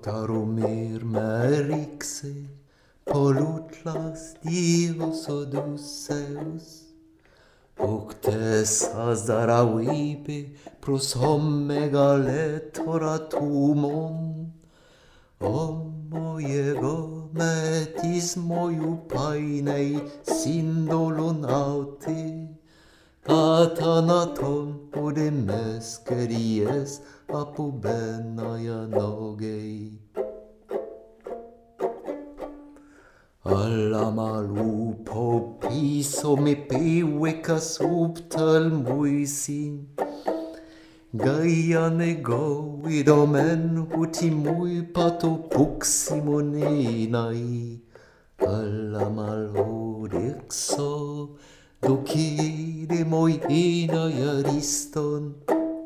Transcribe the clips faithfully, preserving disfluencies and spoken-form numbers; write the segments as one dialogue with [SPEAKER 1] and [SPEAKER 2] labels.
[SPEAKER 1] Taromir Marixe, polutlas dios Odysseus, Octes azdarawipe pros megaletoratumon, o mojego metis moju painej sindolonaute, Athanaton odemes keries apobenaia nogei. Alla malupo piso me peweka subtal muisin, Gaia nego idomen uti mui pato puximonenai, Alla malodexo docide moi enai ariston,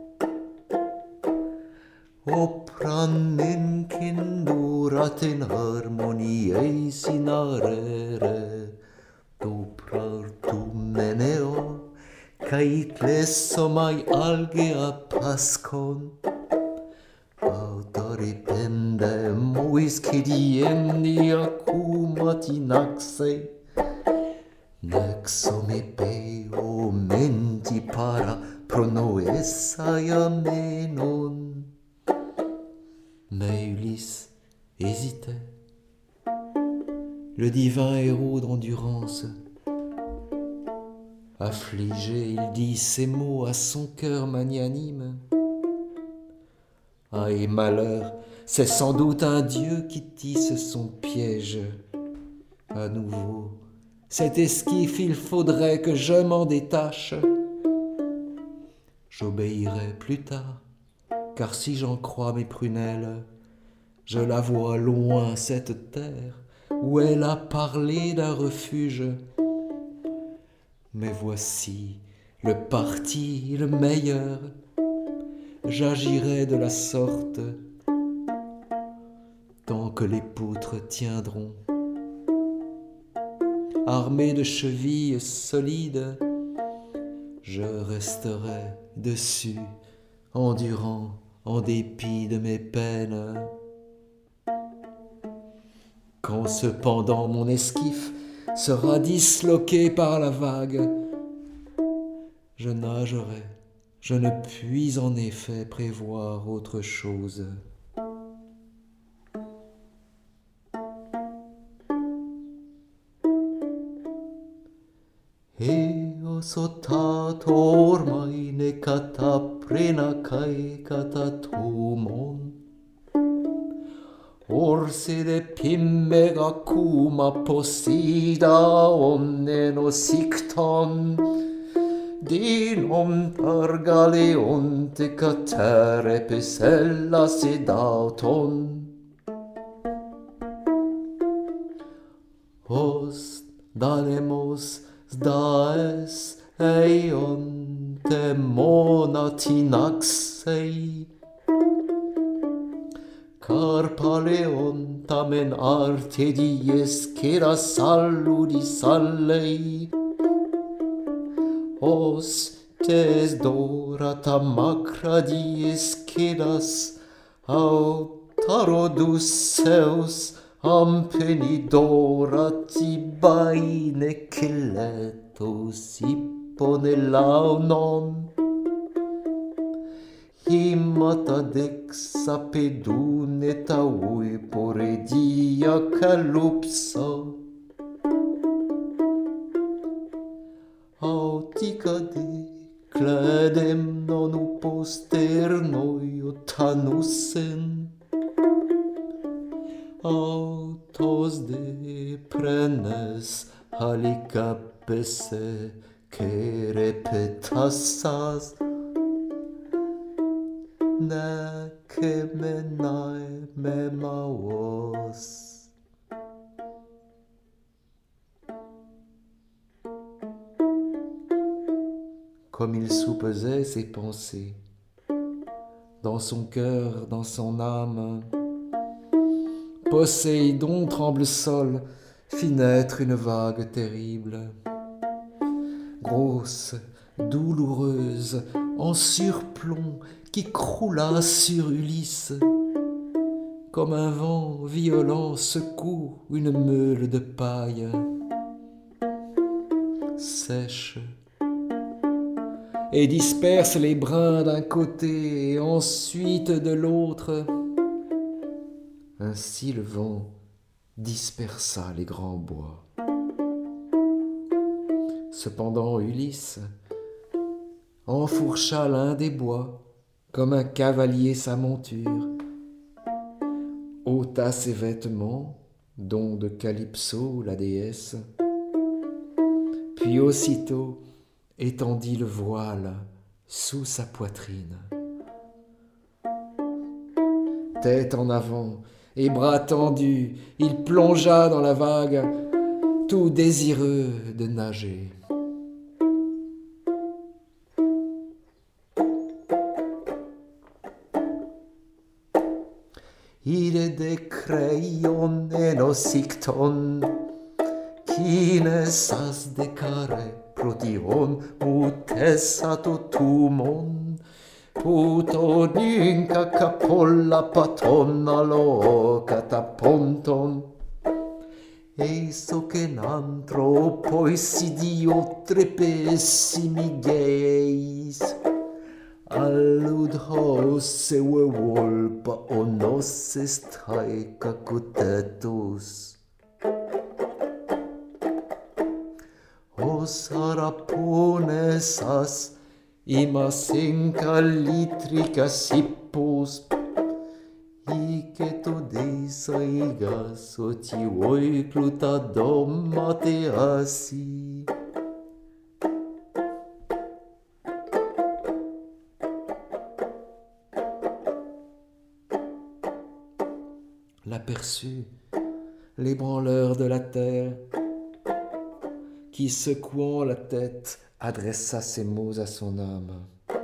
[SPEAKER 1] Opran mencen duraten harmoniei sinarere, Doprar tu meneo, cait lesso mai algea pascon, Autare pende mois cediendi acumati naxe, Nexo me peo menti para pronoessaia menon. Mais Ulysse hésitait. Le divin héros d'endurance. Affligé, il dit ces mots à son cœur magnanime. Ah, et malheur, c'est sans doute un dieu qui tisse son piège. À nouveau, cet esquif, il faudrait que je m'en détache. J'obéirai plus tard, car si j'en crois mes prunelles, je la vois loin, cette terre, où elle a parlé d'un refuge. Mais voici le parti le meilleur, j'agirai de la sorte, tant que les poutres tiendront. Armé de chevilles solides, je resterai dessus, endurant en dépit de mes peines. Quand cependant mon esquif sera disloqué par la vague, je nagerai, je ne puis en effet prévoir autre chose. Eos otato ormai ne cataprena cae catatomon, Orse de pimmega cuma possida omne nosicton, Dinom targaleonte catere pesella sedauton. Os danemos daes eion te monatinaxei, car paleon tamen arte dies cera saludis allei, os tes dorata macra dies cedas, autarodusseus ampenidorati baine celetos ippone launon, Himata dexa pedune taui poredia calupso, Autica de cledem non uposternoi otanussen, Autos de prenes halicapese que repetassas, Nece menae memaos. Comme il soupesait ses pensées, dans son cœur, dans son âme, Poséidon tremble sol, fit naître une vague terrible, grosse, douloureuse, en surplomb, qui croula sur Ulysse, comme un vent violent secoue une meule de paille sèche et disperse les brins d'un côté et ensuite de l'autre. Ainsi le vent dispersa les grands bois. Cependant Ulysse enfourcha l'un des bois comme un cavalier sa monture, ôta ses vêtements, don de Calypso la déesse, puis aussitôt étendit le voile sous sa poitrine. Tête en avant et bras tendus, il plongea dans la vague, tout désireux de nager. Ide de creion enosicton, kinesas de care protion mutessato tumon, puto ninca capolla patonna lo cataponton, eiso che n'antro poi si dio trepessimi geis, allud hosse we volpa onosse straica cotetus. Os araponesas imas encalitricas hippos, iceto deisaigas otioi clutadom mateasi. L'aperçut l'ébranleur de la terre, qui secouant la tête adressa ces mots à son âme.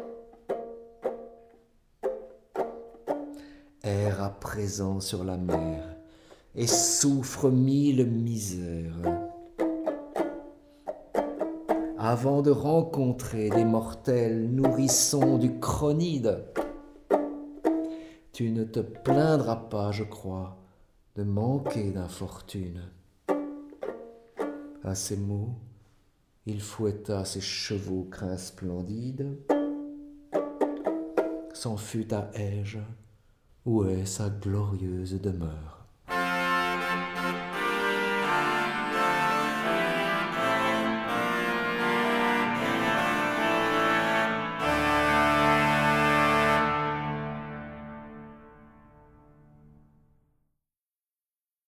[SPEAKER 1] Erre à présent sur la mer et souffre mille misères, avant de rencontrer des mortels nourrissons du Cronide. Tu ne te plaindras pas, je crois, de manquer d'infortune. À ces mots, il fouetta ses chevaux crins splendides, s'en fut à Ège, où est sa glorieuse demeure.